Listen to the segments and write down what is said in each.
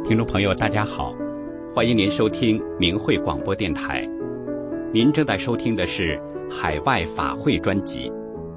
听众朋友大家好，欢迎您收听明慧广播电台。您正在收听的是海外法会专辑。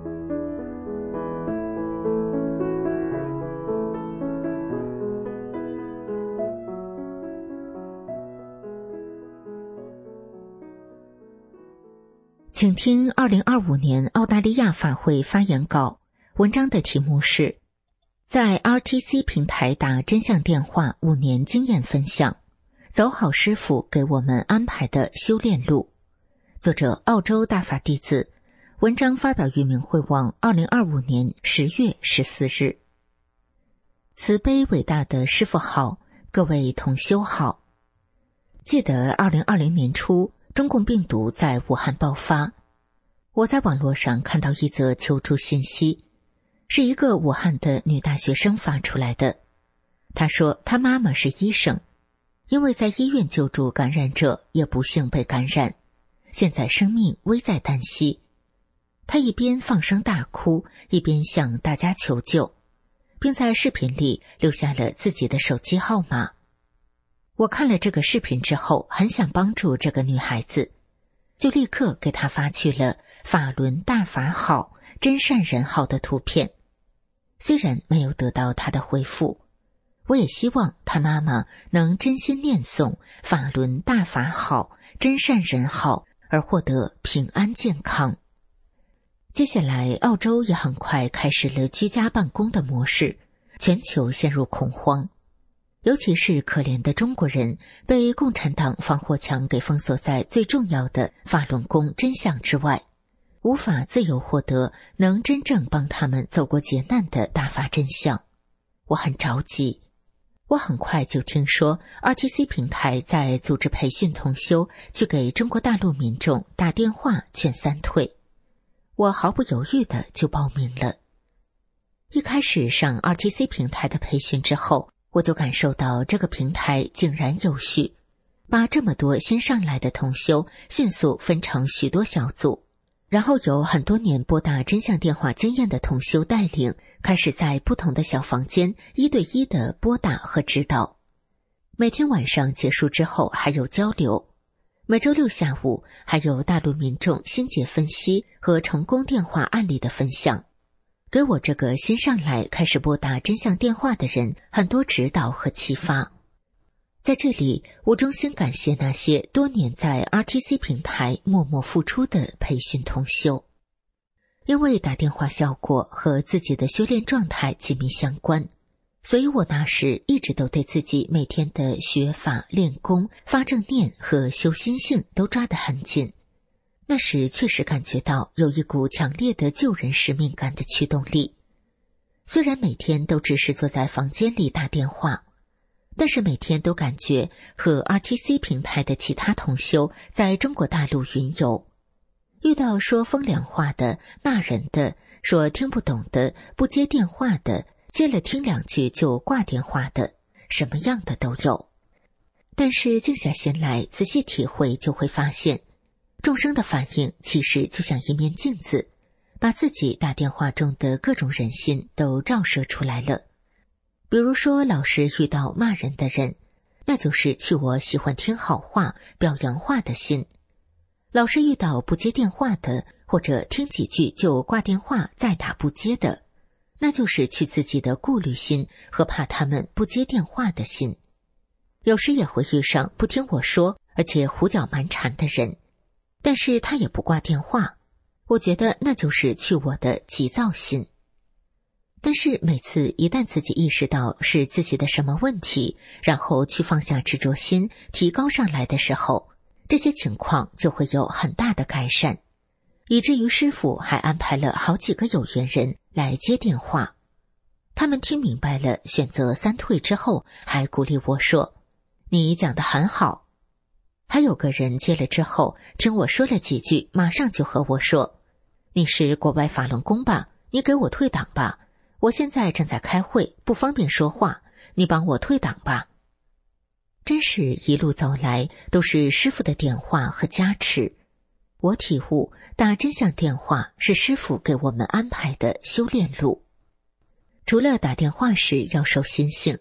请听2025年澳大利亚法会发言稿，文章的题目是在 RTC 平台打真相电话5年经验分享，走好师父给我们安排的修炼路。作者澳洲大法弟子，文章发表于明慧网2025年10月14日。慈悲伟大的师父好，各位同修好。记得2020年初，中共病毒在武汉爆发，我在网络上看到一则求助信息，是一个武汉的女大学生发出来的。她说她妈妈是医生，因为在医院救助感染者也不幸被感染，现在生命危在旦夕。她一边放声大哭，一边向大家求救，并在视频里留下了自己的手机号码。我看了这个视频之后，很想帮助这个女孩子，就立刻给她发去了法轮大法好真善人好的图片。虽然没有得到她的回复，我也希望她妈妈能真心念诵法轮大法好真善人好，而获得平安健康。接下来澳洲也很快开始了居家办公的模式，全球陷入恐慌。尤其是可怜的中国人，被共产党防火墙给封锁在最重要的法轮功真相之外，无法自由获得能真正帮他们走过劫难的大法真相。我很着急。我很快就听说 RTC 平台在组织培训同修去给中国大陆民众打电话劝三退，我毫不犹豫的就报名了。一开始上 RTC 平台的培训之后，我就感受到这个平台井然有序，把这么多新上来的同修迅速分成许多小组，然后有很多年拨打真相电话经验的同修带领，开始在不同的小房间1对1的拨打和指导。每天晚上结束之后还有交流，每周六下午还有大陆民众心结分析和成功电话案例的分享，给我这个新上来开始拨打真相电话的人很多指导和启发。在这里，我衷心感谢那些多年在 RTC 平台默默付出的培训同修，因为打电话效果和自己的修炼状态紧密相关，所以我那时一直都对自己每天的学法、练功、发正念和修心性都抓得很紧。那时确实感觉到有一股强烈的救人使命感的驱动力。虽然每天都只是坐在房间里打电话，但是每天都感觉和 RTC 平台的其他同修在中国大陆云游，遇到说风凉话的、骂人的、说听不懂的、不接电话的、接了听2句就挂电话的，什么样的都有。但是静下心来仔细体会，就会发现众生的反应其实就像一面镜子，把自己打电话中的各种人心都照射出来了。比如说老是遇到骂人的人，那就是去我喜欢听好话、表扬话的心；老是遇到不接电话的，或者听几句就挂电话再打不接的，那就是去自己的顾虑心和怕他们不接电话的心。有时也会遇上不听我说，而且胡搅蛮缠的人，但是他也不挂电话，我觉得那就是去我的急躁心。但是每次一旦自己意识到是自己的什么问题，然后去放下执着心，提高上来的时候，这些情况就会有很大的改善，以至于师父还安排了好几个有缘人来接电话。他们听明白了选择三退之后，还鼓励我说，你讲得很好。还有个人接了之后，听我说了几句，马上就和我说，你是国外法轮功吧？你给我退档吧，我现在正在开会，不方便说话，你帮我退档吧。真是一路走来都是师父的点化和加持。我体悟打真相电话是师父给我们安排的修炼路。除了打电话时要守心性，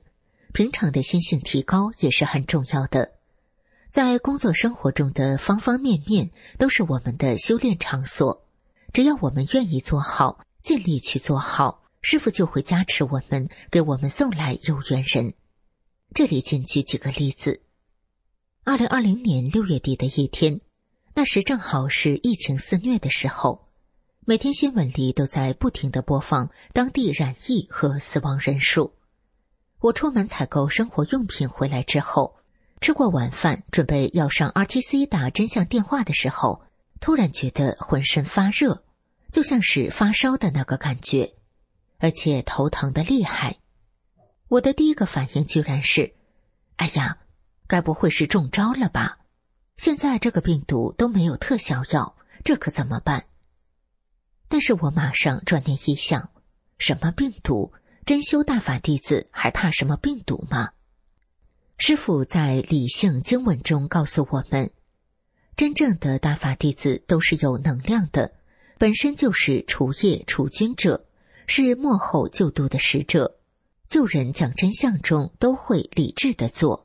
平常的心性提高也是很重要的。在工作生活中的方方面面都是我们的修炼场所，只要我们愿意做好，尽力去做好，师父就会加持我们，给我们送来有缘人。这里仅举几个例子。2020年6月底的一天，那时正好是疫情肆虐的时候，每天新闻里都在不停地播放当地染疫和死亡人数。我出门采购生活用品回来之后，吃过晚饭，准备要上 RTC 打真相电话的时候，突然觉得浑身发热，就像是发烧的那个感觉，而且头疼得厉害。我的第一个反应居然是，哎呀，该不会是中招了吧？现在这个病毒都没有特效药，这可怎么办？但是我马上转念一想，什么病毒？真修大法弟子还怕什么病毒吗？师父在理性经文中告诉我们，真正的大法弟子都是有能量的，本身就是除业除菌者，是幕后救度的使者，救人讲真相中都会理智的做。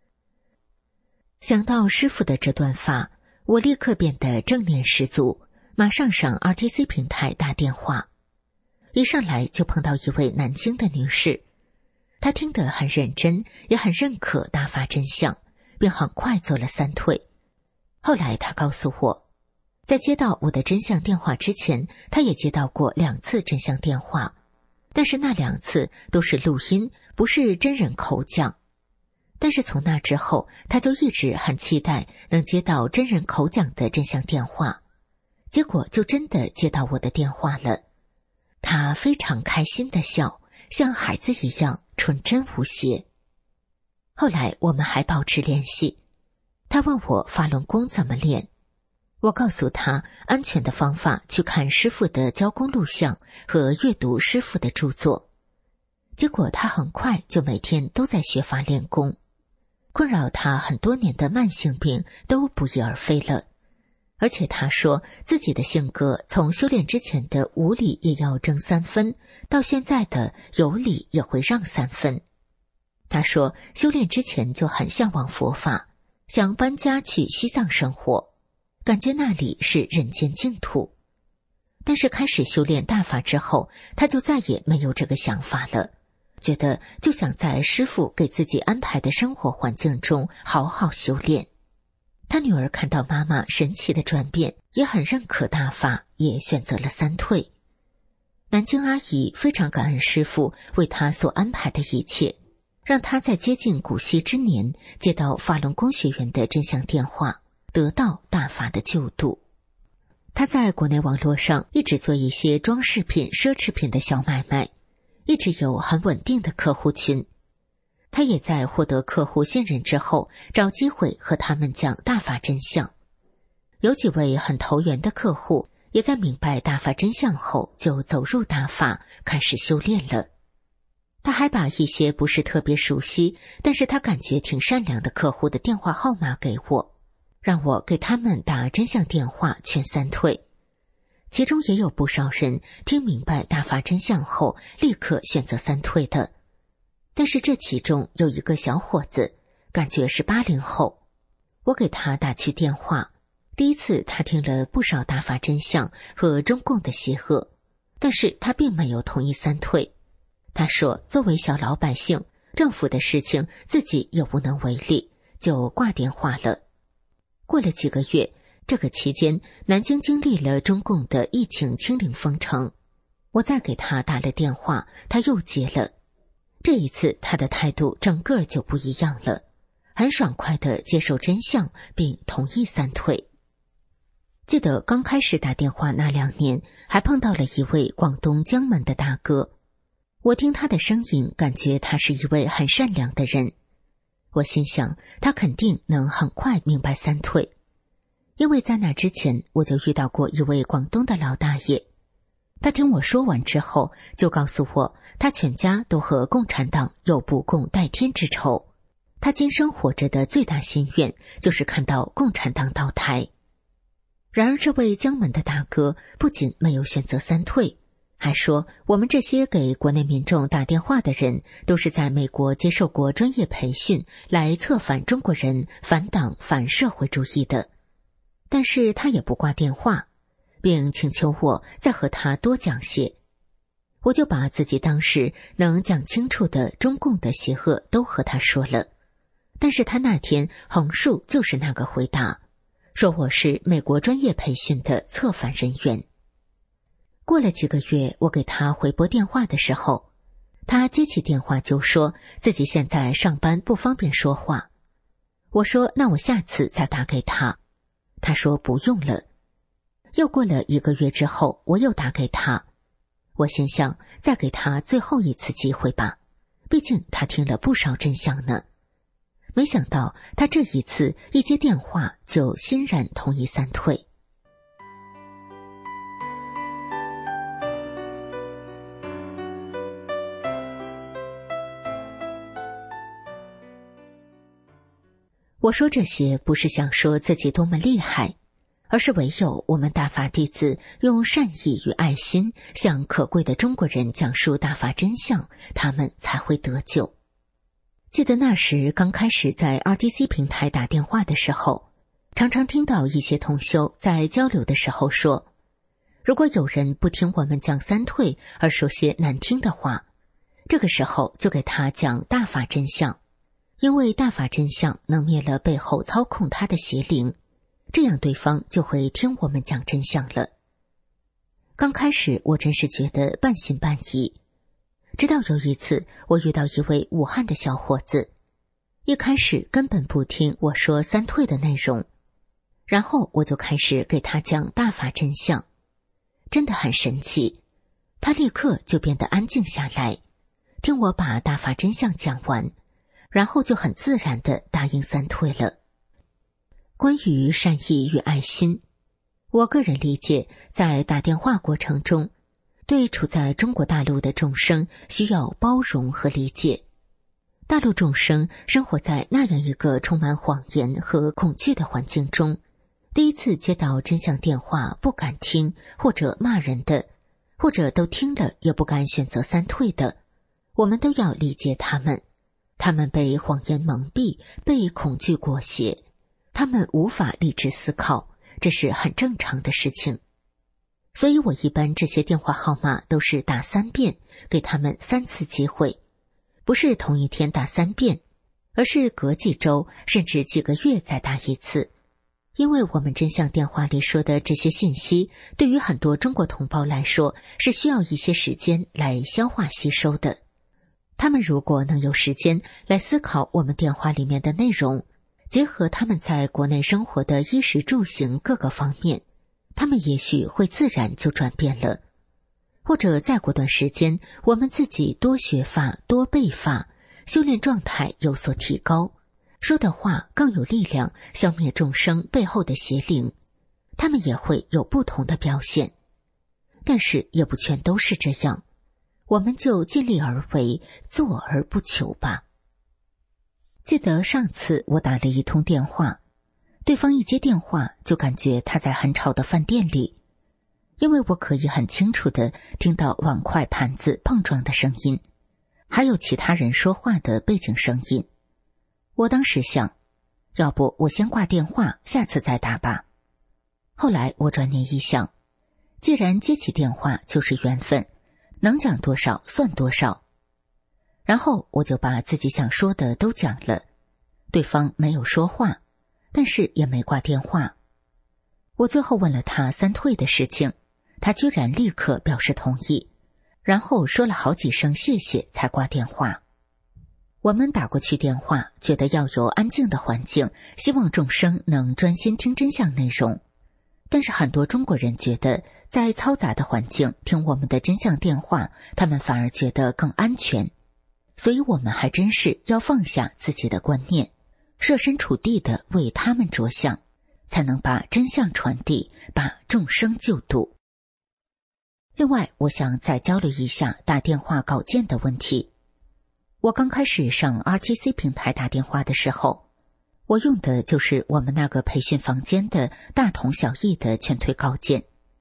想到师父的这段话，我立刻变得正念十足，马上上 RTC 平台打电话。一上来就碰到一位南京的女士，她听得很认真，也很认可大法真相，并很快做了3退。后来她告诉我，在接到我的真相电话之前，她也接到过2次真相电话，但是那2次都是录音，不是真人口讲。但是从那之后，她就一直很期待能接到真人口讲的真相电话，结果就真的接到我的电话了。他非常开心地笑，像孩子一样纯真无邪。后来我们还保持联系，他问我法轮功怎么练，我告诉他安全的方法，去看师父的教功录像和阅读师父的著作。结果他很快就每天都在学法练功，困扰他很多年的慢性病都不翼而飞了。而且他说自己的性格从修炼之前的无理也要争3分，到现在的有理也会让3分。他说修炼之前就很向往佛法，想搬家去西藏生活，感觉那里是人间净土。但是开始修炼大法之后，他就再也没有这个想法了，觉得就想在师父给自己安排的生活环境中好好修炼。他女儿看到妈妈神奇的转变，也很认可大法，也选择了3退。南京阿姨非常感恩师父为她所安排的一切，让她在接近古稀之年接到法轮功学员的真相电话，得到大法的救度。她在国内网络上一直做一些装饰品、奢侈品的小买卖，一直有很稳定的客户群。他也在获得客户信任之后，找机会和他们讲大法真相。有几位很投缘的客户，也在明白大法真相后，就走入大法，开始修炼了。他还把一些不是特别熟悉，但是他感觉挺善良的客户的电话号码给我，让我给他们打真相电话劝3退。其中也有不少人听明白大法真相后，立刻选择3退的。但是这其中有一个小伙子，感觉是80后，我给他打去电话。第一次他听了不少大法真相和中共的邪恶，但是他并没有同意3退。他说作为小老百姓，政府的事情自己也无能为力，就挂电话了。过了几个月，这个期间南京经历了中共的疫情清零封城，我再给他打了电话，他又接了。这一次他的态度整个就不一样了，很爽快地接受真相，并同意3退。记得刚开始打电话那2年，还碰到了一位广东江门的大哥，我听他的声音，感觉他是一位很善良的人。我心想他肯定能很快明白3退，因为在那之前我就遇到过一位广东的老大爷。他听我说完之后，就告诉我他全家都和共产党有不共戴天之仇，他今生活着的最大心愿就是看到共产党倒台。然而这位江门的大哥不仅没有选择3退， 还说我们这些给国内民众打电话的人都是在美国接受过专业培训来策反中国人、反党、反社会主义的。但是他也不挂电话，并请求我再和他多讲些。我就把自己当时能讲清楚的中共的邪恶都和他说了，但是他那天横竖就是那个回答，说我是美国专业培训的策反人员。过了几个月，我给他回拨电话的时候，他接起电话就说自己现在上班不方便说话。我说那我下次再打给他。他说不用了。又过了1个月之后，我又打给他。我心想再给他最后一次机会吧，毕竟他听了不少真相呢。没想到他这一次一接电话就欣然同意三退。我说这些不是想说自己多么厉害，而是唯有我们大法弟子用善意与爱心向可贵的中国人讲述大法真相，他们才会得救。记得那时刚开始在 RTC 平台打电话的时候，常常听到一些同修在交流的时候说，如果有人不听我们讲三退而说些难听的话，这个时候就给他讲大法真相，因为大法真相能灭了背后操控他的邪灵，这样对方就会听我们讲真相了。刚开始我真是觉得半信半疑，直到有一次我遇到一位武汉的小伙子，一开始根本不听我说三退的内容，然后我就开始给他讲大法真相，真的很神奇，他立刻就变得安静下来，听我把大法真相讲完，然后就很自然地答应三退了。关于善意与爱心，我个人理解，在打电话过程中，对处在中国大陆的众生需要包容和理解。大陆众生生活在那样一个充满谎言和恐惧的环境中，第一次接到真相电话不敢听，或者骂人的，或者都听了也不敢选择三退的，我们都要理解他们。他们被谎言蒙蔽，被恐惧裹挟，他们无法理智思考，这是很正常的事情。所以我一般这些电话号码都是打3遍，给他们3次机会，不是同一天打3遍，而是隔几周甚至几个月再打一次。因为我们真相电话里说的这些信息，对于很多中国同胞来说是需要一些时间来消化吸收的。他们如果能有时间来思考我们电话里面的内容，结合他们在国内生活的衣食住行各个方面，他们也许会自然就转变了。或者再过段时间，我们自己多学法多背法，修炼状态有所提高，说的话更有力量，消灭众生背后的邪灵，他们也会有不同的表现。但是也不全都是这样，我们就尽力而为，做而不求吧。记得上次我打了一通电话，对方一接电话就感觉他在很吵的饭店里，因为我可以很清楚地听到碗筷盘子碰撞的声音，还有其他人说话的背景声音。我当时想，要不我先挂电话，下次再打吧。后来我转念一想，既然接起电话就是缘分，能讲多少算多少。然后我就把自己想说的都讲了，对方没有说话，但是也没挂电话。我最后问了他三退的事情，他居然立刻表示同意，然后说了好几声谢谢才挂电话。我们打过去电话，觉得要有安静的环境，希望众生能专心听真相内容。但是很多中国人觉得在嘈杂的环境听我们的真相电话，他们反而觉得更安全。所以我们还真是要放下自己的观念，设身处地的为他们着想，才能把真相传递，把众生救度。另外，我想再交流一下打电话稿件的问题。我刚开始上 RTC 平台打电话的时候，我用的就是我们那个培训房间的大同小异的劝退稿件。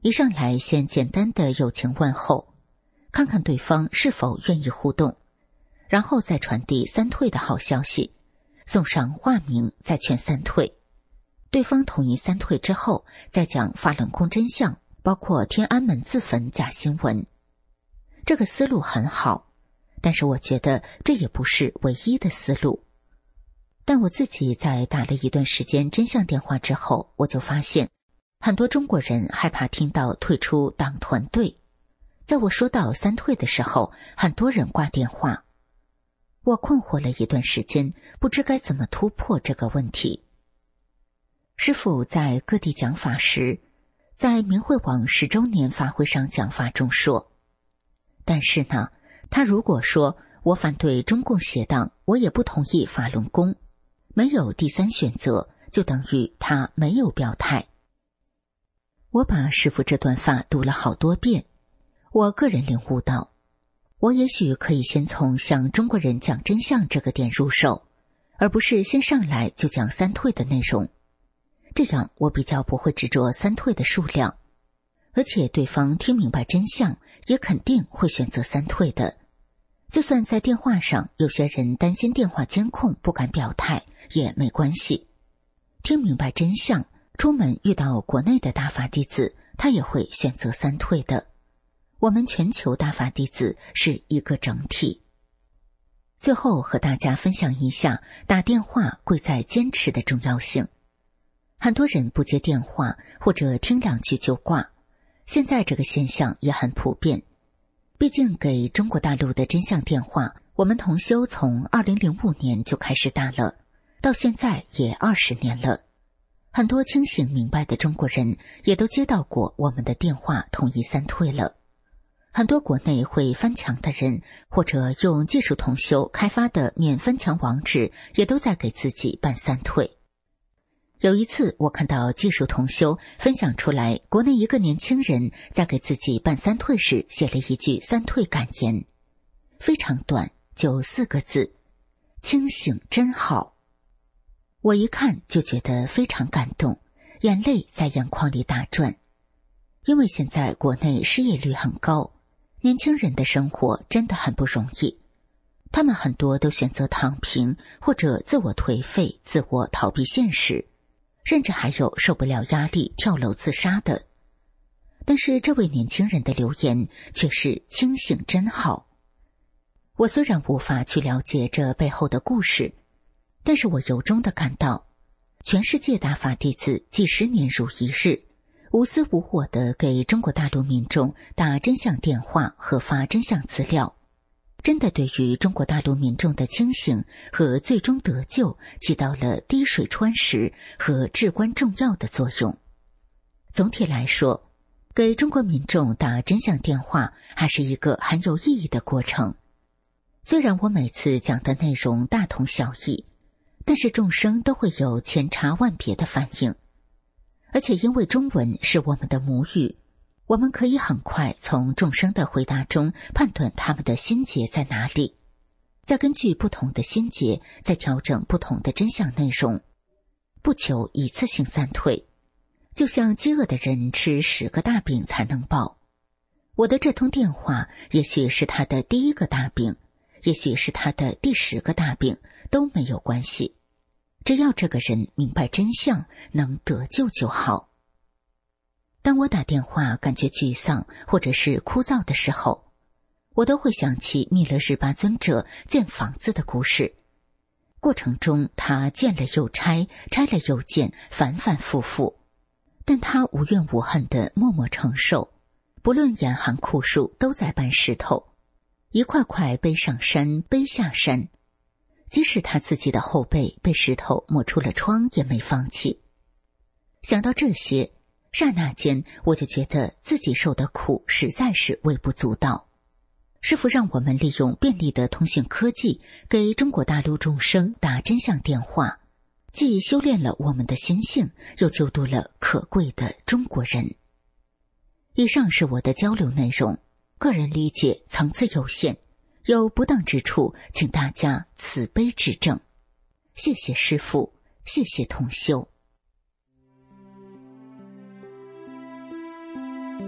一上来先简单的友情问候，看看对方是否愿意互动，然后再传递三退的好消息，送上化名，再劝三退。对方同意三退之后，再讲发冷宫真相，包括天安门自焚假新闻。这个思路很好，但是我觉得这也不是唯一的思路。但我自己在打了一段时间真相电话之后，我就发现很多中国人害怕听到退出党团队。在我说到三退的时候，很多人挂电话。我困惑了一段时间，不知该怎么突破这个问题。师父在各地讲法时，在明慧网10周年法会上讲法中说，但是呢，他如果说我反对中共邪党，我也不同意法轮功，没有第三选择，就等于他没有表态。我把师父这段话读了好多遍，我个人领悟到，我也许可以先从向中国人讲真相这个点入手，而不是先上来就讲三退的内容。这样我比较不会执着三退的数量，而且对方听明白真相，也肯定会选择三退的。就算在电话上有些人担心电话监控不敢表态，也没关系。听明白真相，出门遇到国内的大法弟子，他也会选择三退的。我们全球大法弟子是一个整体。最后和大家分享一下打电话贵在坚持的重要性。很多人不接电话，或者听2句就挂，现在这个现象也很普遍。毕竟给中国大陆的真相电话，我们同修从2005年就开始打了，到现在也20年了。很多清醒明白的中国人也都接到过我们的电话，同意三退了。很多国内会翻墙的人，或者用技术同修开发的免翻墙网址，也都在给自己办三退。有一次我看到技术同修分享出来，国内一个年轻人在给自己办三退时写了一句三退感言，非常短，就4个字：清醒真好。我一看就觉得非常感动，眼泪在眼眶里打转。因为现在国内失业率很高，年轻人的生活真的很不容易，他们很多都选择躺平，或者自我颓废，自我逃避现实，甚至还有受不了压力跳楼自杀的。但是这位年轻人的留言却是清醒真好。我虽然无法去了解这背后的故事，但是我由衷地感到，全世界大法弟子几十年如一日，无私无我地给中国大陆民众打真相电话和发真相资料，真的对于中国大陆民众的清醒和最终得救起到了滴水穿石和至关重要的作用。总体来说，给中国民众打真相电话还是一个很有意义的过程。虽然我每次讲的内容大同小异，但是众生都会有千差万别的反应。而且因为中文是我们的母语，我们可以很快从众生的回答中判断他们的心结在哪里，再根据不同的心结再调整不同的真相内容，不求一次性三退。就像饥饿的人吃10个大饼才能饱。我的这通电话也许是他的第1个大饼，也许是他的第10个大饼，都没有关系，只要这个人明白真相，能得救就好。当我打电话感觉沮丧或者是枯燥的时候，我都会想起密勒日巴尊者建房子的故事。过程中他建了又拆，拆了又建，反反复复，但他无怨无恨地默默承受，不论严寒酷暑都在搬石头，一块块背上山，背下山，即使他自己的后背被石头磨出了疮，也没放弃。想到这些，刹那间我就觉得自己受的苦实在是微不足道。师父让我们利用便利的通讯科技，给中国大陆众生打真相电话，既修炼了我们的心性，又救度了可贵的中国人。以上是我的交流内容，个人理解层次有限，有不当之处，请大家慈悲指正。谢谢师父，谢谢同修。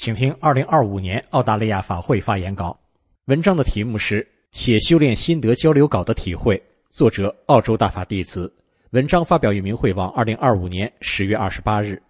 请听2025年澳大利亚法会发言稿。文章的题目是写修炼心得交流稿的体会，作者澳洲大法弟子。文章发表于明慧网2025年10月28日。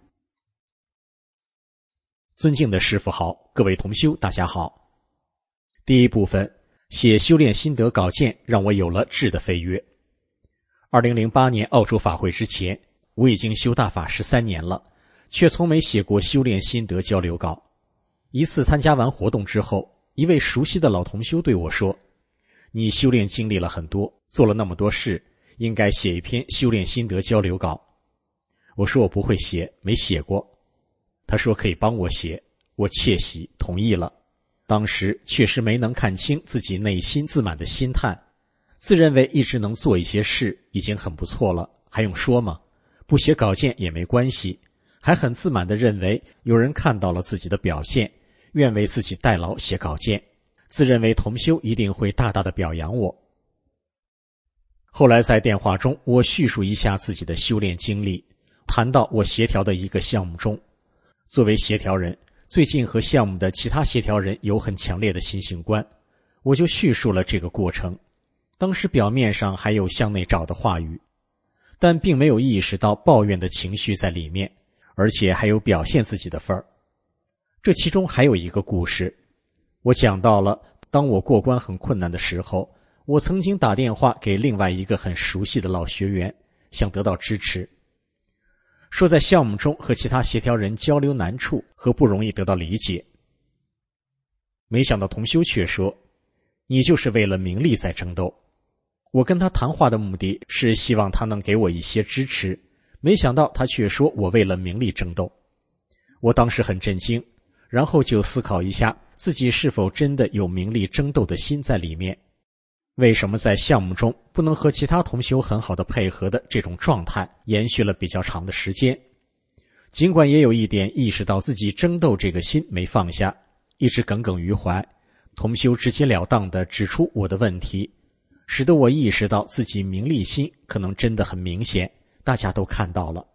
尊敬的师父好，各位同修大家好。第一部分，写修炼心得稿件让我有了质的飞跃。2008年澳洲法会之前，我已经修大法13年了，却从没写过修炼心得交流稿。一次参加完活动之后，一位熟悉的老同修对我说，你修炼经历了很多，做了那么多事，应该写一篇修炼心得交流稿。我说我不会写，没写过。他说可以帮我写，我窃喜同意了。当时确实没能看清自己内心自满的心态，自认为一直能做一些事已经很不错了，还用说吗？不写稿件也没关系，还很自满地认为有人看到了自己的表现，愿为自己代劳写稿件，自认为同修一定会大大的表扬我。后来在电话中，我叙述一下自己的修炼经历，谈到我协调的一个项目中，作为协调人，最近和项目的其他协调人有很强烈的心性观，我就叙述了这个过程。当时表面上还有向内找的话语，但并没有意识到抱怨的情绪在里面，而且还有表现自己的份儿。这其中还有一个故事，我讲到了当我过关很困难的时候，我曾经打电话给另外一个很熟悉的老学员，想得到支持，说在项目中和其他协调人交流难处和不容易得到理解。没想到同修却说，你就是为了名利在争斗。我跟他谈话的目的是希望他能给我一些支持，没想到他却说我为了名利争斗。我当时很震惊，然后就思考一下自己是否真的有名利争斗的心在里面。为什么在项目中不能和其他同修很好的配合的这种状态延续了比较长的时间？尽管也有一点意识到自己争斗这个心没放下，一直耿耿于怀，同修直截了当地指出我的问题，使得我意识到自己名利心可能真的很明显，大家都看到了。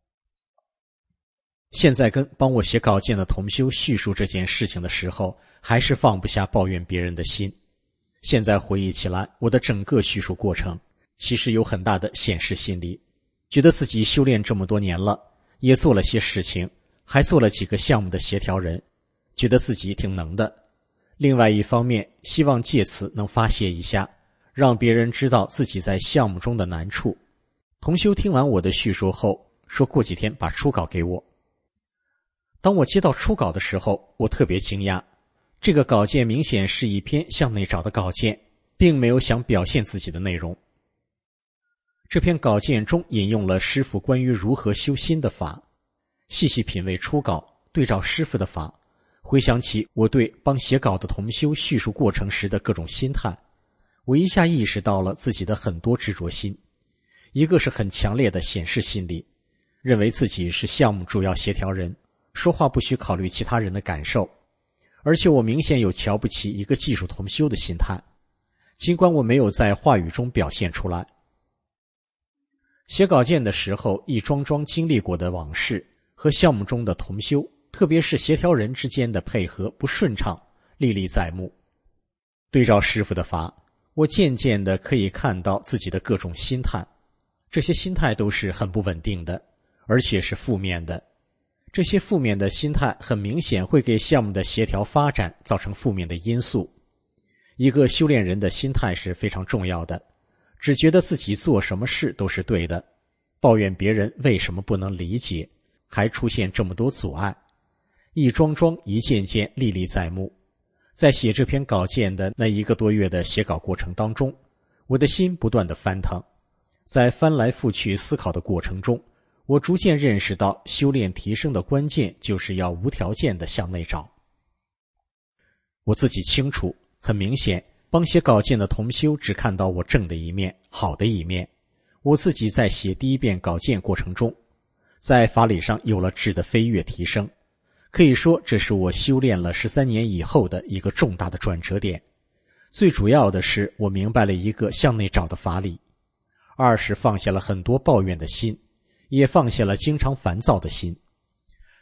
现在跟帮我写稿件的同修叙述这件事情的时候，还是放不下抱怨别人的心。现在回忆起来，我的整个叙述过程其实有很大的显示心理，觉得自己修炼这么多年了，也做了些事情，还做了几个项目的协调人，觉得自己挺能的。另外一方面，希望借此能发泄一下，让别人知道自己在项目中的难处。同修听完我的叙述后，说过几天把初稿给我。当我接到初稿的时候，我特别惊讶，这个稿件明显是一篇向内找的稿件，并没有想表现自己的内容。这篇稿件中引用了师父关于如何修心的法，细细品味初稿，对照师父的法，回想起我对帮写稿的同修叙述过程时的各种心态，我一下意识到了自己的很多执着心。一个是很强烈的显示心理，认为自己是项目主要协调人，说话不需考虑其他人的感受，而且我明显有瞧不起一个技术同修的心态，尽管我没有在话语中表现出来。写稿件的时候，一桩桩经历过的往事和项目中的同修，特别是协调人之间的配合不顺畅，历历在目。对照师父的法，我渐渐地可以看到自己的各种心态，这些心态都是很不稳定的，而且是负面的。这些负面的心态很明显会给项目的协调发展造成负面的因素。一个修炼人的心态是非常重要的，只觉得自己做什么事都是对的，抱怨别人为什么不能理解，还出现这么多阻碍，一桩桩一件件历历在目。在写这篇稿件的那1个多月的写稿过程当中，我的心不断地翻腾，在翻来覆去思考的过程中，我逐渐认识到修炼提升的关键就是要无条件地向内找。我自己清楚，很明显，帮写稿件的同修只看到我正的一面，好的一面。我自己在写第1遍稿件过程中，在法理上有了质的飞跃提升，可以说这是我修炼了13年以后的一个重大的转折点。最主要的是我明白了一个向内找的法理，二是放下了很多抱怨的心，也放下了经常烦躁的心。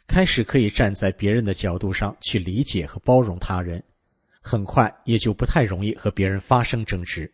开始可以站在别人的角度上去理解和包容他人，很快也就不太容易和别人发生争执。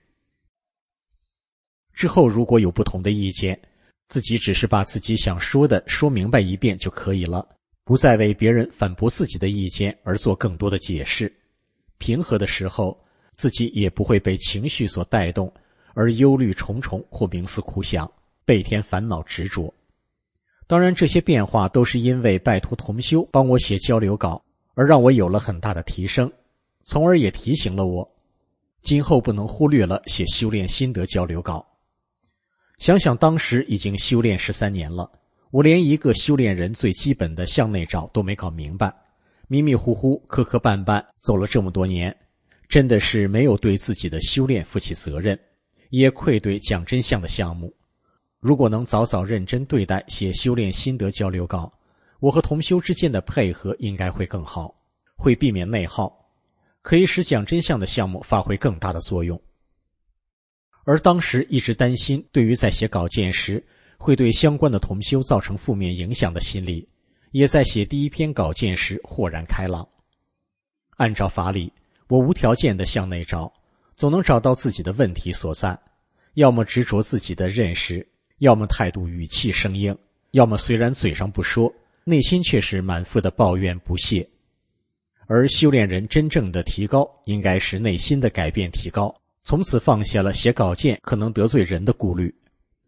之后如果有不同的意见，自己只是把自己想说的说明白一遍就可以了，不再为别人反驳自己的意见而做更多的解释。平和的时候，自己也不会被情绪所带动，而忧虑重重或冥思苦想，倍添烦恼执着。当然，这些变化都是因为拜托同修帮我写交流稿，而让我有了很大的提升，从而也提醒了我，今后不能忽略了写修炼心得交流稿。想想当时已经修炼13年了，我连一个修炼人最基本的向内找都没搞明白，迷迷糊糊磕磕绊绊走了这么多年，真的是没有对自己的修炼负起责任，也愧对讲真相的项目。如果能早早认真对待写修炼心得交流稿，我和同修之间的配合应该会更好，会避免内耗，可以使讲真相的项目发挥更大的作用。而当时一直担心对于在写稿件时会对相关的同修造成负面影响的心理，也在写第一篇稿件时豁然开朗。按照法理，我无条件地向内找，总能找到自己的问题所在，要么执着自己的认识，要么态度语气生硬，要么虽然嘴上不说，内心却是满腹的抱怨不屑。而修炼人真正的提高，应该是内心的改变提高，从此放下了写稿件可能得罪人的顾虑。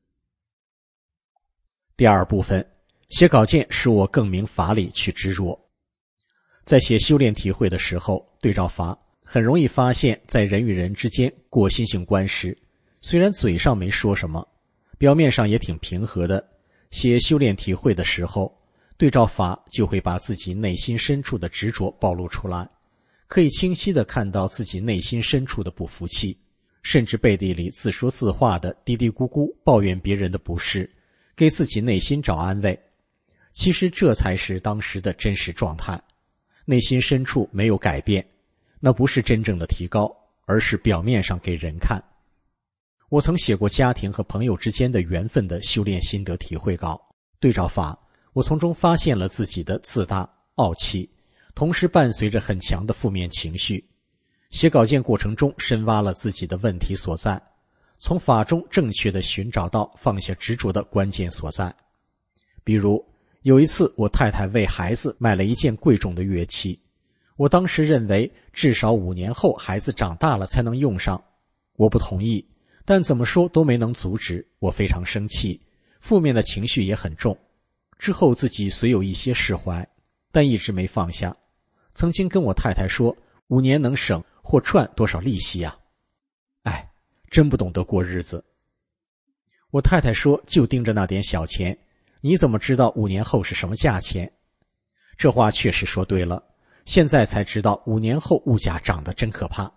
第二部分，写稿件使我更明法理去执着。在写修炼体会的时候，对照法很容易发现，在人与人之间过心性关时，虽然嘴上没说什么，表面上也挺平和的，写修炼体会的时候，对照法就会把自己内心深处的执着暴露出来，可以清晰地看到自己内心深处的不服气，甚至背地里自说自话的嘀嘀咕咕抱怨别人的不是，给自己内心找安慰。其实这才是当时的真实状态，内心深处没有改变，那不是真正的提高，而是表面上给人看。我曾写过家庭和朋友之间的缘分的修炼心得体会稿，对照法，我从中发现了自己的自大、傲气，同时伴随着很强的负面情绪。写稿件过程中深挖了自己的问题所在，从法中正确地寻找到放下执着的关键所在。比如有一次，我太太为孩子买了一件贵重的乐器，我当时认为至少5年后孩子长大了才能用上，我不同意，但怎么说都没能阻止，我非常生气，负面的情绪也很重。之后自己虽有一些释怀，但一直没放下。曾经跟我太太说，5年能省或赚多少利息啊？哎，真不懂得过日子。我太太说，就盯着那点小钱，你怎么知道5年后是什么价钱？这话确实说对了，现在才知道5年后物价涨得真可怕。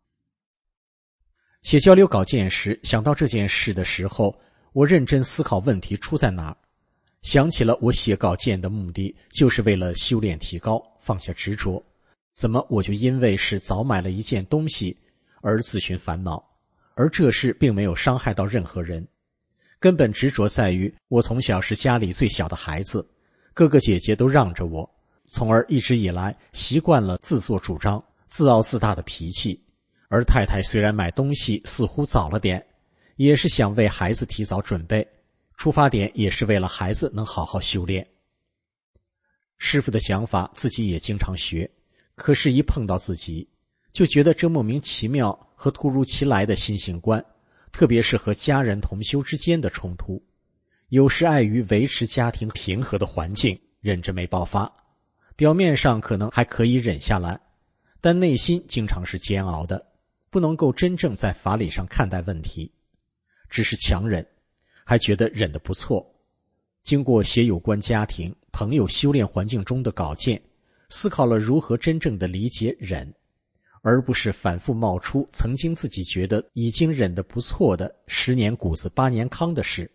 写交流稿件时，想到这件事的时候，我认真思考问题出在哪儿，想起了我写稿件的目的就是为了修炼提高，放下执着，怎么我就因为是早买了一件东西而自寻烦恼，而这事并没有伤害到任何人。根本执着在于我从小是家里最小的孩子，哥哥姐姐都让着我，从而一直以来习惯了自作主张、自傲自大的脾气。而太太虽然买东西似乎早了点，也是想为孩子提早准备，出发点也是为了孩子能好好修炼。师父的想法自己也经常学，可是一碰到自己，就觉得这莫名其妙和突如其来的新型观，特别是和家人同修之间的冲突，有时碍于维持家庭平和的环境，忍着没爆发，表面上可能还可以忍下来，但内心经常是煎熬的，不能够真正在法理上看待问题，只是强忍，还觉得忍得不错。经过写有关家庭、朋友修炼环境中的稿件，思考了如何真正的理解忍，而不是反复冒出曾经自己觉得已经忍得不错的10年谷子8年糠的事。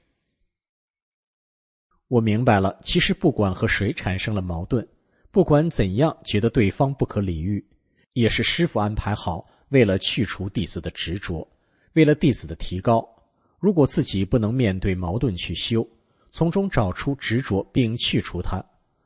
我明白了，其实不管和谁产生了矛盾，不管怎样觉得对方不可理喻，也是师父安排好，为了去除弟子的执着，为了弟子的提高。如果自己不能面对矛盾去修，从中找出执着并去除它，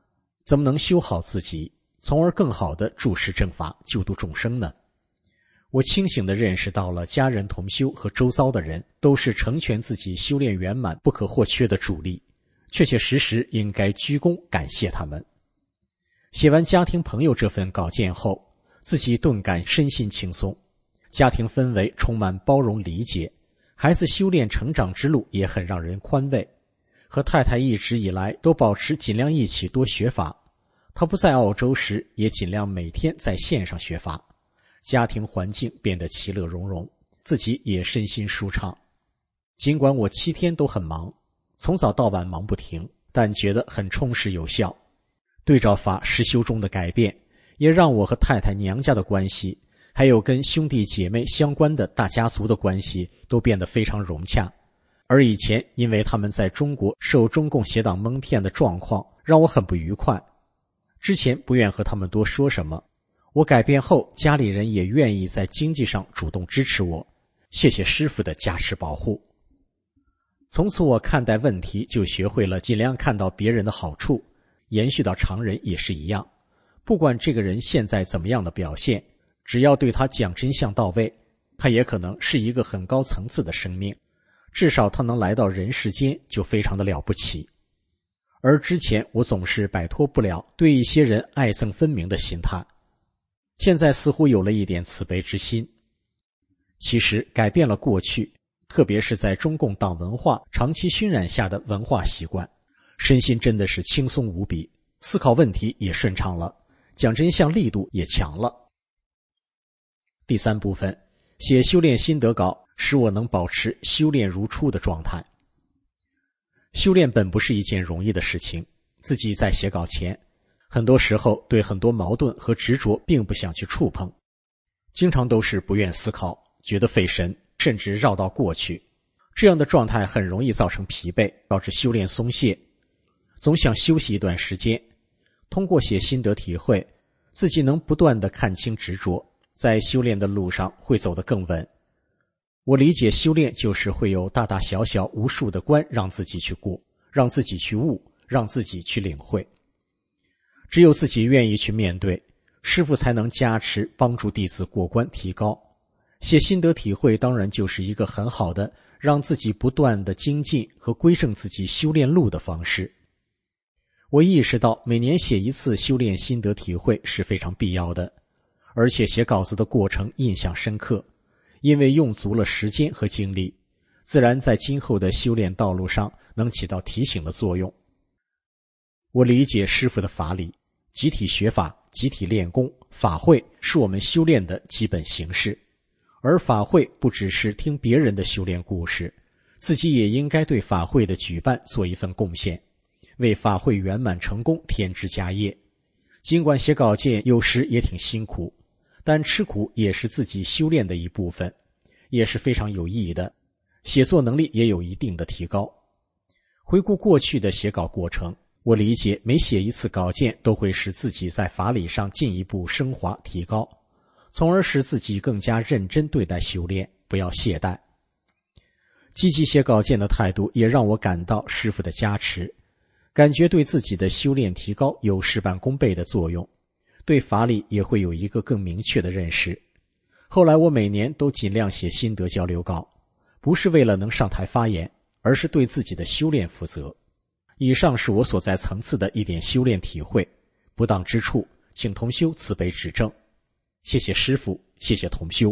怎么能修好自己，从而更好地注释正法，救度众生呢？我清醒地认识到了家人同修和周遭的人都是成全自己修炼圆满不可或缺的主力，确确实实应该鞠躬感谢他们。写完家庭朋友这份稿件后，自己顿感身心轻松，家庭氛围充满包容理解，孩子修炼成长之路也很让人宽慰。和太太一直以来都保持尽量一起多学法，她不在澳洲时也尽量每天在线上学法，家庭环境变得其乐融融，自己也身心舒畅。尽管我7天都很忙，从早到晚忙不停，但觉得很充实有效。对照法实修中的改变，也让我和太太娘家的关系，还有跟兄弟姐妹相关的大家族的关系都变得非常融洽。而以前因为他们在中国受中共邪党蒙骗的状况让我很不愉快，之前不愿和他们多说什么。我改变后，家里人也愿意在经济上主动支持我，谢谢师父的加持保护。从此我看待问题就学会了尽量看到别人的好处，延续到常人也是一样。不管这个人现在怎么样的表现，只要对他讲真相到位，他也可能是一个很高层次的生命，至少他能来到人世间就非常的了不起。而之前我总是摆脱不了对一些人爱憎分明的心态，现在似乎有了一点慈悲之心。其实改变了过去，特别是在中共党文化长期熏染下的文化习惯，身心真的是轻松无比，思考问题也顺畅了，讲真相力度也强了。第3部分，写修炼心得稿，使我能保持修炼如初的状态。修炼本不是一件容易的事情，自己在写稿前，很多时候对很多矛盾和执着并不想去触碰，经常都是不愿思考，觉得费神，甚至绕到过去。这样的状态很容易造成疲惫，导致修炼松懈，总想休息一段时间。通过写心得体会，自己能不断地看清执着，在修炼的路上会走得更稳。我理解修炼就是会有大大小小无数的关让自己去过，让自己去悟，让自己去领会。只有自己愿意去面对，师父才能加持帮助弟子过关提高。写心得体会当然就是一个很好的让自己不断的精进和归正自己修炼路的方式。我意识到每年写一次修炼心得体会是非常必要的，而且写稿子的过程印象深刻，因为用足了时间和精力，自然在今后的修炼道路上能起到提醒的作用。我理解师父的法理，集体学法，集体练功，法会是我们修炼的基本形式。而法会不只是听别人的修炼故事，自己也应该对法会的举办做一份贡献，为法会圆满成功添枝加叶。尽管写稿件有时也挺辛苦，但吃苦也是自己修炼的一部分，也是非常有意义的，写作能力也有一定的提高。回顾过去的写稿过程，我理解每写一次稿件都会使自己在法理上进一步升华提高，从而使自己更加认真对待修炼，不要懈怠。积极写稿件的态度也让我感到师父的加持，感觉对自己的修炼提高有事半功倍的作用，对法理也会有一个更明确的认识。后来我每年都尽量写心得交流稿，不是为了能上台发言，而是对自己的修炼负责。以上是我所在层次的一点修炼体会，不当之处请同修慈悲指正。谢谢师父，谢谢同修。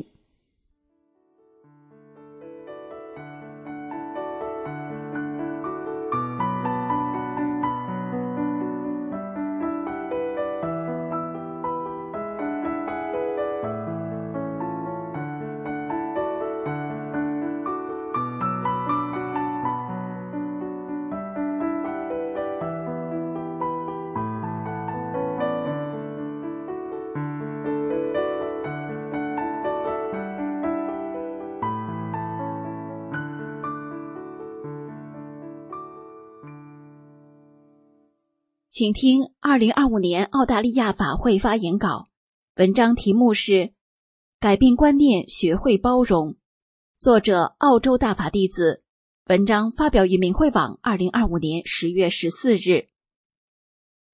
请听2025年澳大利亚法会发言稿，文章题目是改变观念，学会包容，作者澳洲大法弟子，文章发表于明慧网2025年10月14日。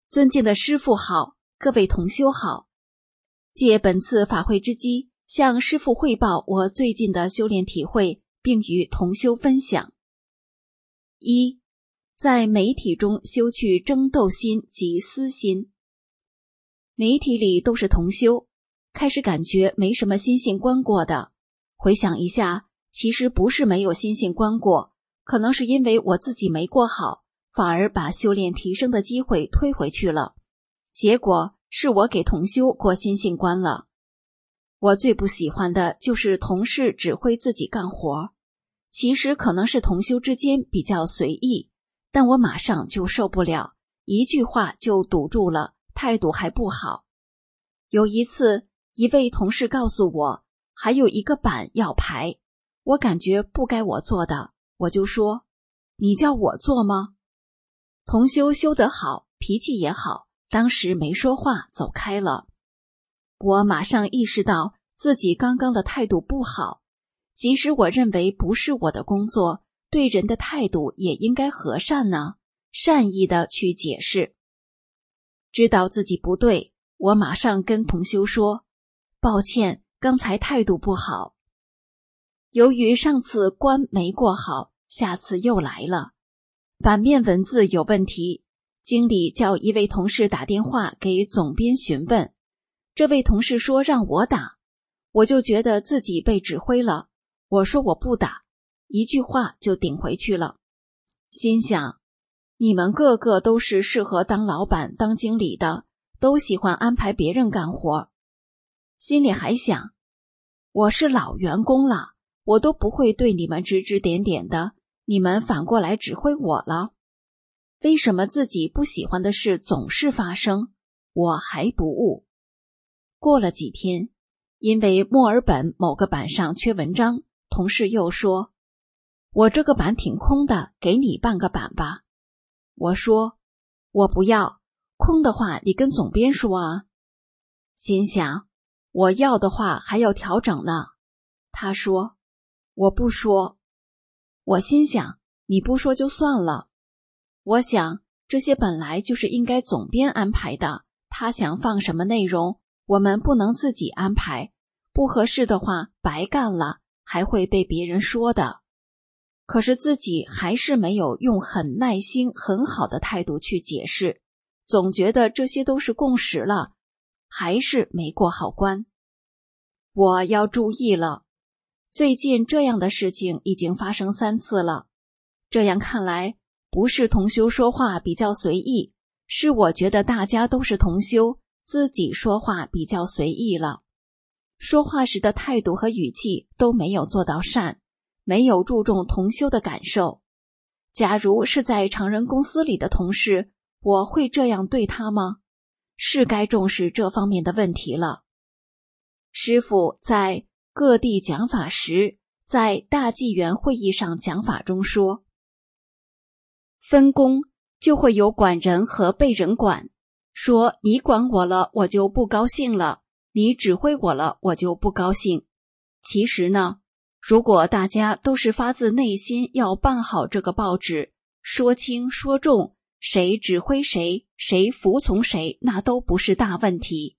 尊敬的师父好，各位同修好。借本次法会之机，向师父汇报我最近的修炼体会，并与同修分享。一，在媒体中修去争斗心及私心。媒体里都是同修，开始感觉没什么心性观过的，回想一下，其实不是没有心性观过，可能是因为我自己没过好，反而把修炼提升的机会推回去了，结果是我给同修过心性观了。我最不喜欢的就是同事指挥自己干活，其实可能是同修之间比较随意，但我马上就受不了，一句话就堵住了，态度还不好。有一次，一位同事告诉我还有一个板要排，我感觉不该我做的，我就说，你叫我做吗？同修修得好，脾气也好，当时没说话，走开了。我马上意识到自己刚刚的态度不好，即使我认为不是我的工作，对人的态度也应该和善呢，善意的去解释。知道自己不对，我马上跟同修说，抱歉，刚才态度不好。由于上次关没过好，下次又来了，版面文字有问题，经理叫一位同事打电话给总编询问，这位同事说让我打，我就觉得自己被指挥了，我说我不打，一句话就顶回去了。心想，你们个个都是适合当老板当经理的，都喜欢安排别人干活。心里还想，我是老员工了，我都不会对你们指指点点的，你们反过来指挥我了。为什么自己不喜欢的事总是发生？我还不悟。过了几天，因为墨尔本某个版上缺文章，同事又说，我这个版挺空的，给你办个版吧。我说，我不要，空的话你跟总编说啊。心想，我要的话还要调整呢。他说，我不说。我心想，你不说就算了。我想，这些本来就是应该总编安排的，他想放什么内容，我们不能自己安排，不合适的话白干了，还会被别人说的。可是自己还是没有用很耐心很好的态度去解释，总觉得这些都是共识了，还是没过好关。我要注意了，最近这样的事情已经发生3次了，这样看来不是同修说话比较随意，是我觉得大家都是同修，自己说话比较随意了，说话时的态度和语气都没有做到善，没有注重同修的感受。假如是在常人公司里的同事，我会这样对他吗？是该重视这方面的问题了。师父在各地讲法时，在大纪元会议上讲法中说，分工就会有管人和被人管，说你管我了，我就不高兴了，你指挥我了，我就不高兴。其实呢，如果大家都是发自内心要办好这个报纸，说轻说重，谁指挥谁，谁服从谁，那都不是大问题。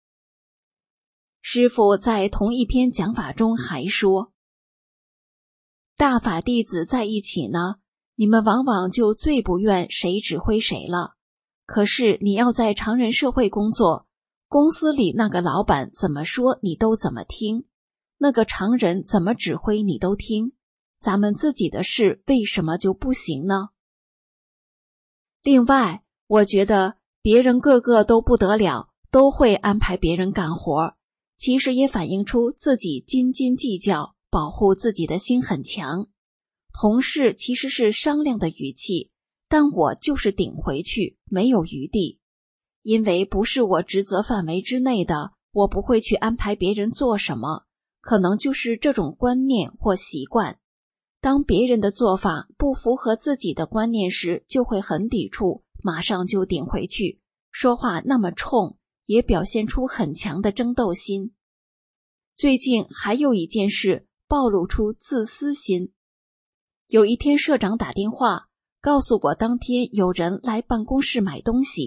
师父在同一篇讲法中还说，大法弟子在一起呢，你们往往就最不愿谁指挥谁了。可是你要在常人社会工作，公司里那个老板怎么说你都怎么听，那个常人怎么指挥你都听，咱们自己的事为什么就不行呢？另外，我觉得别人个个都不得了，都会安排别人干活，其实也反映出自己斤斤计较，保护自己的心很强。同事其实是商量的语气，但我就是顶回去，没有余地。因为不是我职责范围之内的，我不会去安排别人做什么，可能就是这种观念或习惯。当别人的做法不符合自己的观念时，就会很抵触，马上就顶回去，说话那么冲，也表现出很强的争斗心。最近还有一件事暴露出自私心。有一天社长打电话告诉我，当天有人来办公室买东西，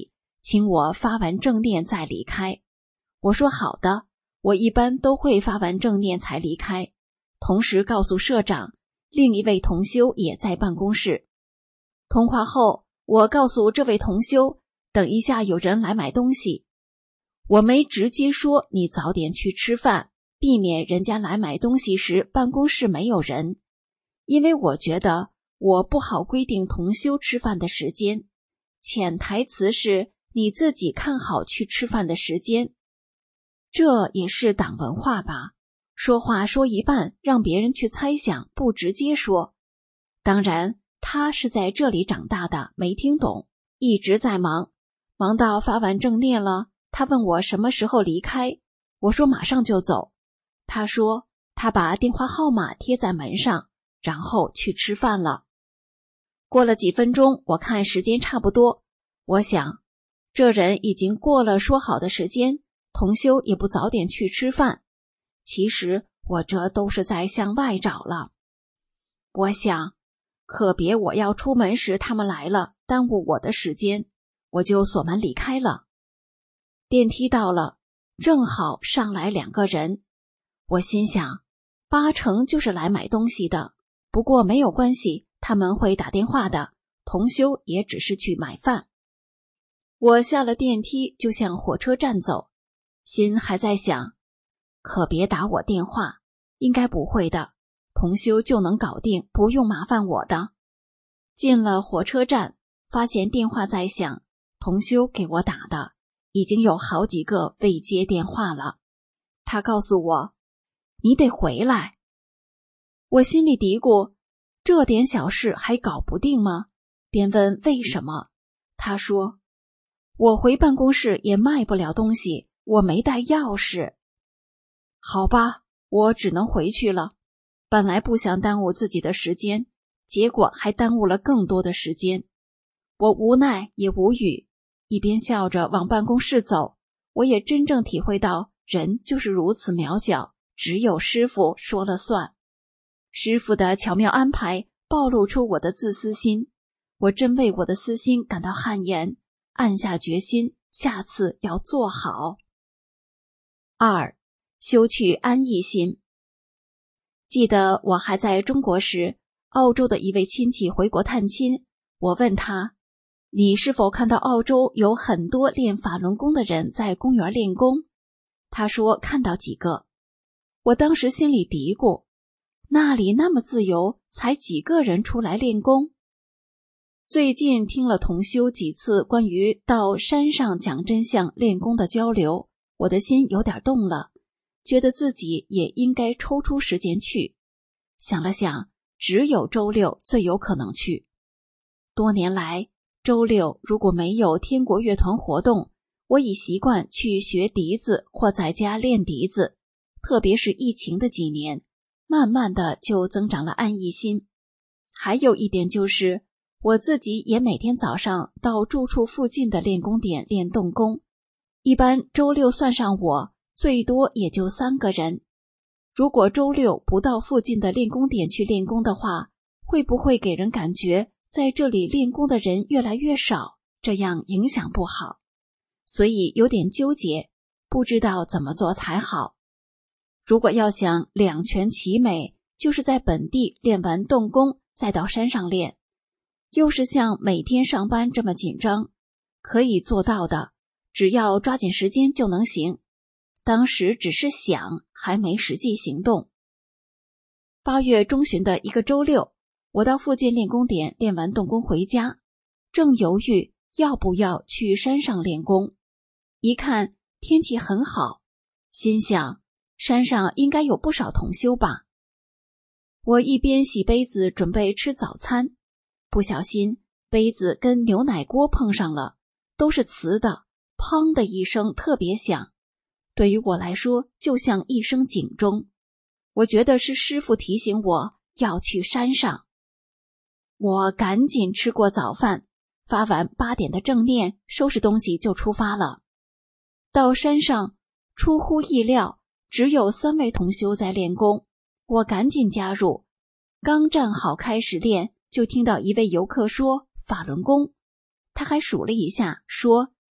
请我发完正念再离开。我说好的，我一般都会发完正念才离开，同时告诉社长，另一位同修也在办公室。通话后，我告诉这位同修，等一下有人来买东西。我没直接说你早点去吃饭，避免人家来买东西时办公室没有人，因为我觉得我不好规定同修吃饭的时间，潜台词是你自己看好去吃饭的时间。这也是党文化吧，说话说一半让别人去猜想，不直接说。当然他是在这里长大的，没听懂，一直在忙到发完正念了。他问我什么时候离开，我说马上就走。他说他把电话号码贴在门上，然后去吃饭了。过了几分钟，我看时间差不多，我想这人已经过了说好的时间，同修也不早点去吃饭。其实我这都是在向外找了。我想可别我要出门时他们来了，耽误我的时间，我就锁门离开了。电梯到了，正好上来2个人，我心想80%就是来买东西的，不过没有关系，他们会打电话的，同修也只是去买饭。我下了电梯就向火车站走，心还在想可别打我电话，应该不会的，同修就能搞定，不用麻烦我的。进了火车站，发现电话在响，同修给我打的，已经有好几个未接电话了。他告诉我你得回来。我心里嘀咕，这点小事还搞不定吗？便问为什么。他说我回办公室也卖不了东西，我没带钥匙。好吧，我只能回去了。本来不想耽误自己的时间，结果还耽误了更多的时间。我无奈也无语，一边笑着往办公室走。我也真正体会到人就是如此渺小，只有师父说了算。师父的巧妙安排暴露出我的自私心，我真为我的私心感到汗颜，暗下决心，下次要做好。2. 修去安逸心。记得我还在中国时，澳洲的一位亲戚回国探亲，我问他，你是否看到澳洲有很多练法轮功的人在公园练功？他说看到几个。我当时心里嘀咕，那里那么自由，才几个人出来练功。最近听了同修几次关于到山上讲真相练功的交流，我的心有点动了，觉得自己也应该抽出时间去。想了想，只有周六最有可能去。多年来，周六如果没有天国乐团活动，我已习惯去学笛子或在家练笛子，特别是疫情的几年，慢慢的就增长了安逸心。还有一点就是，我自己也每天早上到住处附近的练功点练动功，一般周六算上我，最多也就3个人。如果周六不到附近的练功点去练功的话，会不会给人感觉在这里练功的人越来越少，这样影响不好？所以有点纠结，不知道怎么做才好。如果要想两全其美，就是在本地练完动功再到山上练，又是像每天上班这么紧张，可以做到的，只要抓紧时间就能行。当时只是想，还没实际行动。8月中旬的一个周六，我到附近练功点练完动功回家，正犹豫要不要去山上练功。一看天气很好，心想山上应该有不少同修吧。我一边洗杯子准备吃早餐，不小心杯子跟牛奶锅碰上了，都是瓷的，砰的一声特别响。对于我来说就像一声警钟，我觉得是师父提醒我要去山上。我赶紧吃过早饭，发完8点的正念，收拾东西就出发了。到山上，出乎意料，只有3位同修在练功，我赶紧加入。刚站好开始练，就听到一位游客说法轮功，他还数了一下，说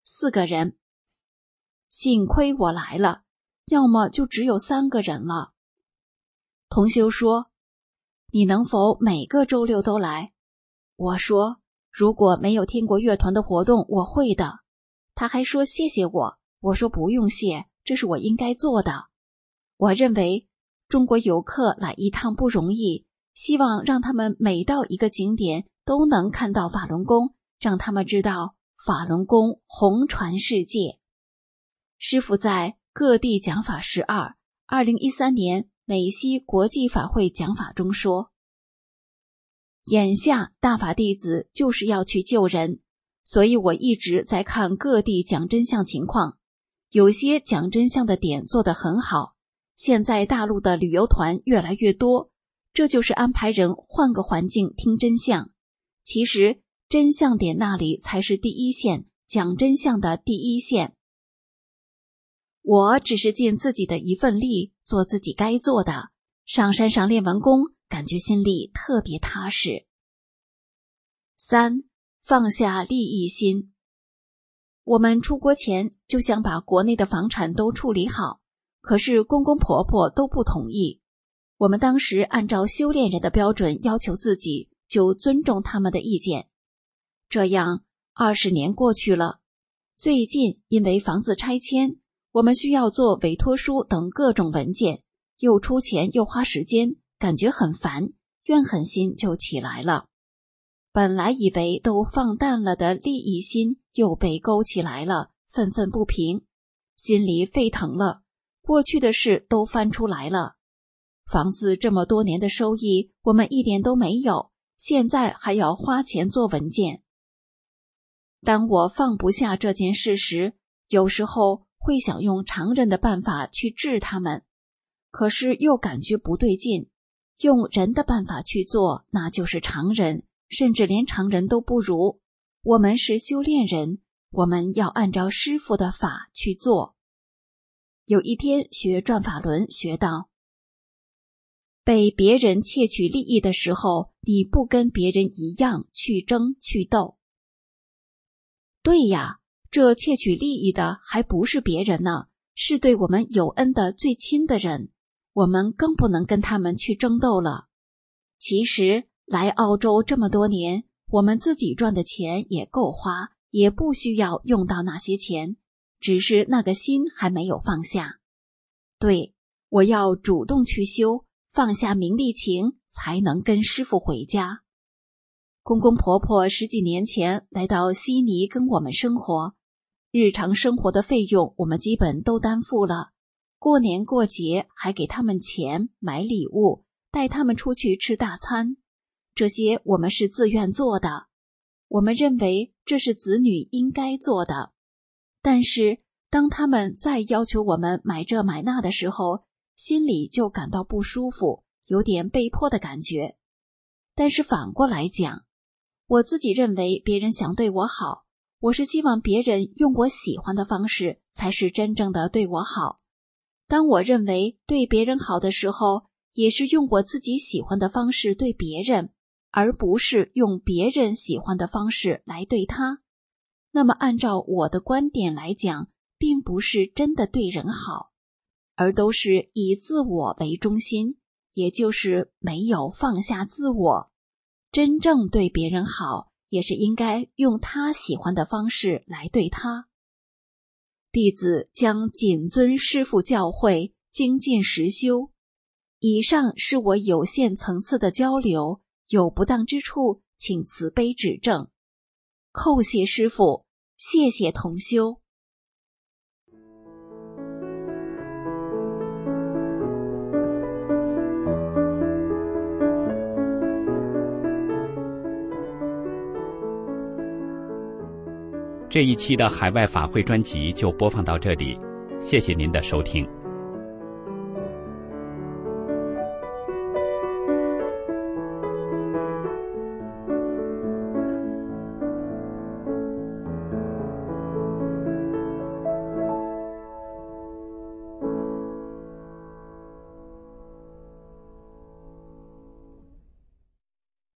4个人。幸亏我来了，要么就只有3个人了。同修说，你能否每个周六都来？我说，如果没有天国乐团的活动，我会的。他还说谢谢我，我说不用谢，这是我应该做的。我认为中国游客来一趟不容易，希望让他们每到一个景点都能看到法轮功，让他们知道法轮功红传世界。师父在各地讲法12 2013年美西国际法会讲法中说，眼下大法弟子就是要去救人，所以我一直在看各地讲真相情况，有些讲真相的点做得很好，现在大陆的旅游团越来越多，这就是安排人换个环境听真相。其实真相点那里才是第一线，讲真相的第一线。我只是尽自己的一份力，做自己该做的，上山上练完功，感觉心里特别踏实。3. 放下利益心。我们出国前就想把国内的房产都处理好，可是公公婆婆都不同意。我们当时按照修炼人的标准要求自己，就尊重他们的意见。这样20年过去了，最近因为房子拆迁，我们需要做委托书等各种文件，又出钱又花时间，感觉很烦，怨恨心就起来了。本来以为都放淡了的利益心又被勾起来了，愤愤不平，心里沸腾了，过去的事都翻出来了。房子这么多年的收益我们一点都没有，现在还要花钱做文件。当我放不下这件事时，有时候会想用常人的办法去治他们，可是又感觉不对劲，用人的办法去做，那就是常人，甚至连常人都不如。我们是修炼人，我们要按照师父的法去做。有一天学转法轮，学到被别人窃取利益的时候，你不跟别人一样去争去斗。对呀，这窃取利益的还不是别人呢，是对我们有恩的最亲的人，我们更不能跟他们去争斗了。其实来澳洲这么多年，我们自己赚的钱也够花，也不需要用到那些钱，只是那个心还没有放下。对，我要主动去修，放下名利情，才能跟师父回家。公公婆婆10几年前来到悉尼跟我们生活，日常生活的费用我们基本都担负了，过年过节还给他们钱买礼物，带他们出去吃大餐，这些我们是自愿做的，我们认为这是子女应该做的。但是当他们再要求我们买这买那的时候，心里就感到不舒服，有点被迫的感觉。但是反过来讲，我自己认为别人想对我好，我是希望别人用我喜欢的方式才是真正的对我好。当我认为对别人好的时候，也是用我自己喜欢的方式对别人，而不是用别人喜欢的方式来对他。那么按照我的观点来讲，并不是真的对人好，而都是以自我为中心，也就是没有放下自我。真正对别人好，也是应该用他喜欢的方式来对他。弟子将谨遵师父教诲，精进实修。以上是我有限层次的交流，有不当之处，请慈悲指正。叩谢师父，谢谢同修。 这一期的海外法会专辑就播放到这里，谢谢您的收听。